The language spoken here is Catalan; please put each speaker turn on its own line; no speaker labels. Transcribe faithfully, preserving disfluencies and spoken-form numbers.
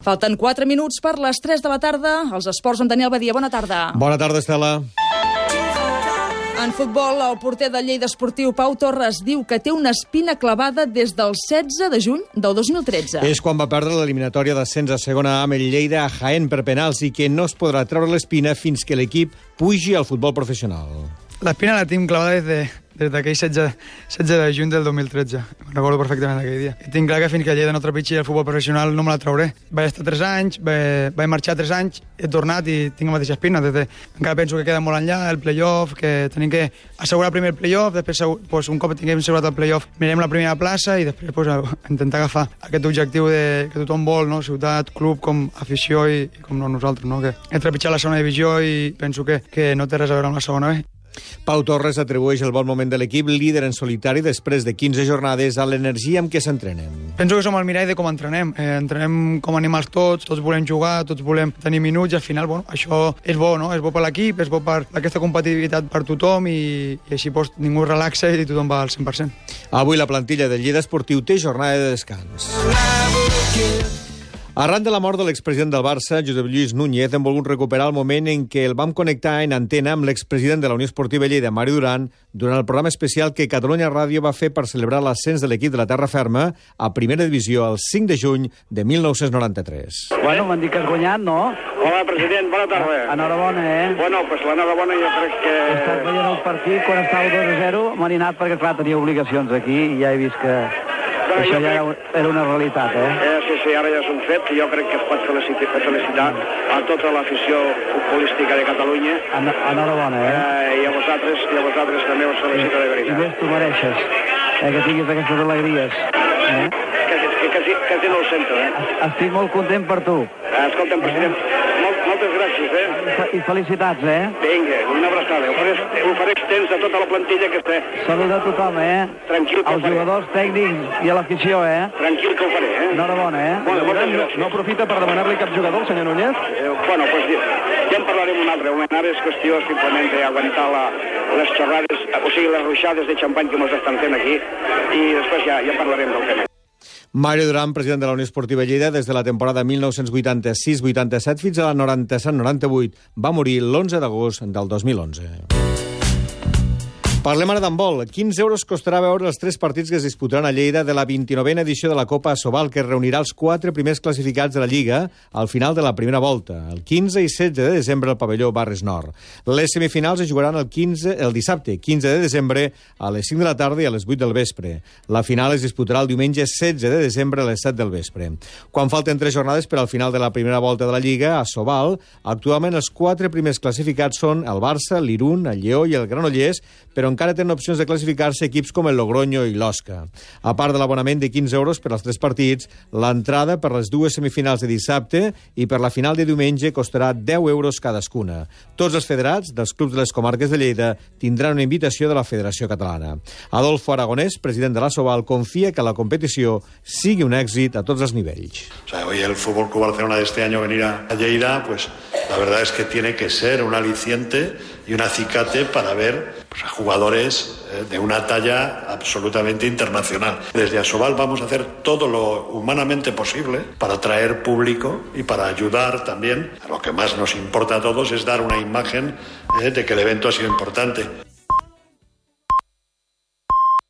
Falten quatre minuts per les tres de la tarda. Els esports amb Daniel Badia. Bona tarda.
Bona tarda, Estela.
En futbol, el porter del Lleida Esportiu, Pau Torres, diu que té una espina clavada des del setze de juny del dos mil tretze.
És quan va perdre l'eliminatòria d'ascens a segona A amb el Lleida a Jaén per penals i que no es podrà treure l'espina fins que l'equip pugi al futbol professional.
L'espina la tinc clavada des de, des d'aquell setze de juny del dos mil tretze. Me'n recordo perfectament d'aquell dia. I tinc clar que fins que Lleida no trepitgi el futbol professional no me la trauré. Vaig estar tres anys, vaig, vaig marxar tres anys, he tornat i tinc la mateixa espina. Des de, encara penso que queda molt enllà el play-off, que tenim que assegurar primer el play-off, després pues, un cop tinguem assegurat el play-off mirem la primera plaça i després pues, intentar agafar aquest objectiu de, que tothom vol, no? Ciutat, club, com afició i, i com no, nosaltres, no? Que he trepitjat la segona divisió i penso que, que no té res a veure amb la segona B.
Pau Torres atribueix el bon moment de l'equip líder en solitari després de quinze jornades a l'energia amb què s'entrenen.
Penso que som el mirall de com entrenem. Eh, entrenem com animals tots, tots volem jugar, tots volem tenir minuts i al final, bueno, això és bo, no? És bo per l'equip, és bo per aquesta competitivitat per tothom i, i així pues, ningú relaxa i tothom va al cent per cent.
Avui la plantilla del Lleida Esportiu té jornada de descans. Arran de la mort de l'expresident del Barça, Josep Lluís Núñez, hem volgut recuperar el moment en què el vam connectar en antena amb l'expresident de la Unió Esportiva Lleida, Mario Duran, durant el programa especial que Catalunya Ràdio va fer per celebrar l'ascens de l'equip de la Terra Ferma a Primera Divisió el cinc de juny de mil nou-cents noranta-tres.
Bueno, m'han dit que has guanyat, no?
Hola, president, bona tarda.
Enhorabona, eh?
Bueno, pues l'enhorabona jo crec que...
He estat veient el partit, quan estava dos a zero, m'han anat perquè, clar, tenia obligacions aquí i ja he vist que... Bueno, això ja crec... era una realitat, eh?
eh? Sí, sí, ara ja és un fet. Jo crec que es pot felicitar, felicitar a tota l'afició futbolística de Catalunya.
En, enhorabona, eh?
eh? I a vosaltres, i a vosaltres també us felicito de veritat.
I més tu mereixes, eh, que tinguis aquestes alegries. Eh?
Quasi, quasi, quasi no ho sento, eh?
Estic molt content per tu.
Escolta'm, president, molt, moltes gràcies, eh?
I felicitats, eh?
Vinga, una abraçada. Ho faré, ho faré extens a tota la plantilla que està.
Saluda a tothom, eh?
Tranquil que ho
Els
faré.
jugadors tècnics i a l'afició, eh?
Tranquil que ho faré, eh?
Enhorabona, eh?
Bueno, moltes gràcies.
No aprofita per demanar-li cap jugador, senyor Núñez?
Eh, bueno, pues ja, ja en parlarem un altre moment. Ara és qüestió simplement d'aguantar la, les xerrades, o sigui, les ruixades de xampany que ens estan fent aquí, i després ja, ja parlarem del tema.
Mario Duran, president de la Unió Esportiva Lleida, des de la temporada mil nou-cents vuitanta-sis vuitanta-set fins a la noranta-set noranta-vuit, va morir l'onze d'agost del dos mil onze. Parlem ara d'handbol. quinze euros costarà veure els tres partits que es disputaran a Lleida de la vint-i-novena edició de la Copa Asobal, que reunirà els quatre primers classificats de la Lliga al final de la primera volta, el quinze i setze de desembre al pavelló Barres Nord. Les semifinals es jugaran el, quinze, el dissabte, quinze de desembre, a les cinc de la tarda i a les vuit del vespre. La final es disputarà el diumenge setze de desembre a les set del vespre. Quan falten tres jornades per al final de la primera volta de la Lliga, a Asobal, actualment els quatre primers classificats són el Barça, l'Irun, el Lleó i el Granollers, però encara tenen opcions de classificar-se equips com el Logroño i l'Osca. A part de l'abonament de quinze euros per als tres partits, l'entrada per les dues semifinals de dissabte i per la final de diumenge costarà deu euros cadascuna. Tots els federats dels clubs de les comarques de Lleida tindran una invitació de la Federació Catalana. Adolfo Aragonés, president de l'Asobal, confia que la competició sigui un èxit a tots els nivells.
O sea, hoy el Fútbol Club Barcelona de este año venir a Lleida, pues la verdad es que tiene que ser un aliciente y un acicate para ver pues, a jugadores eh, de una talla absolutamente internacional. Desde Asobal vamos a hacer todo lo humanamente posible para atraer público y para ayudar también. A lo que más nos importa a todos es dar una imagen eh, de que el evento ha sido importante.